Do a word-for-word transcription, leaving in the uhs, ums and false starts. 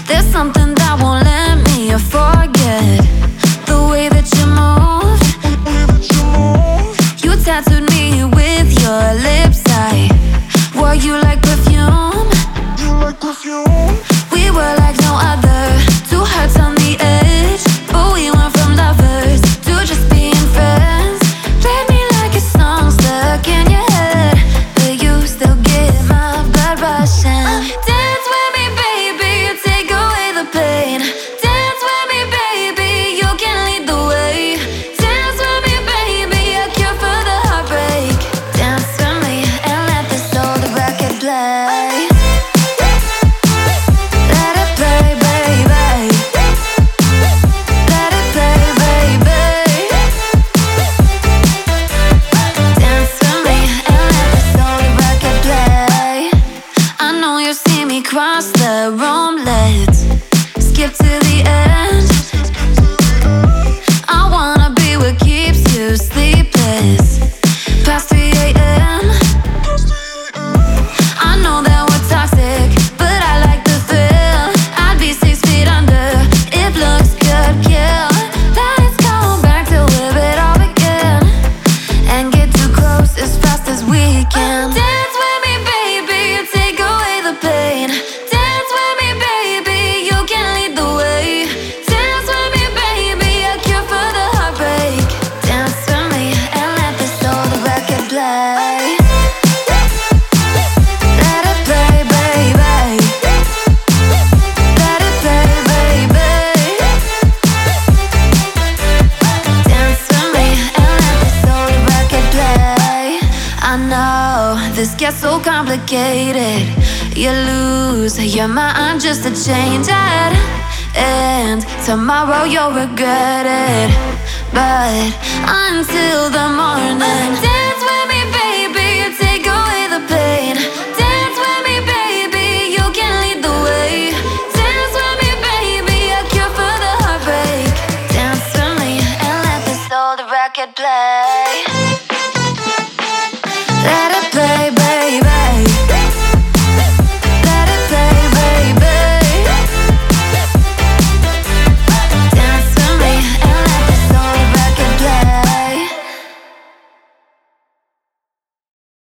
There's something that won't let me forget the way that you move. You tattooed me with your lips. I wore you like perfume. We were like no other, two hearts on the edge, but we went from lovers to just being friends. Played me like a song stuck in your head, but you still get my blood rushing. Dance with me, baby, you take away the pain. Dance with me, baby, you can lead the way. Dance with me, baby, a cure for the heartbreak. Dance with me and let this old record play. Cross the room, let's skip to the end. I wanna be what keeps you sleepless past three a m I know that we're toxic, but I like the thrill. I'd be six feet under, it looks good, kill. Let's go back to where it all began and get too close as fast as we can. Dance with me, baby, you take away the pain. Dance with me, baby, you can lead the way. Dance with me, baby, a cure for the heartbreak. Dance with me and let this old record play. Let it play, baby. Let it play, baby. Dance with me and let this old record play. I know this gets so complicated. You lose your mind just to change it, and tomorrow you'll regret it. But until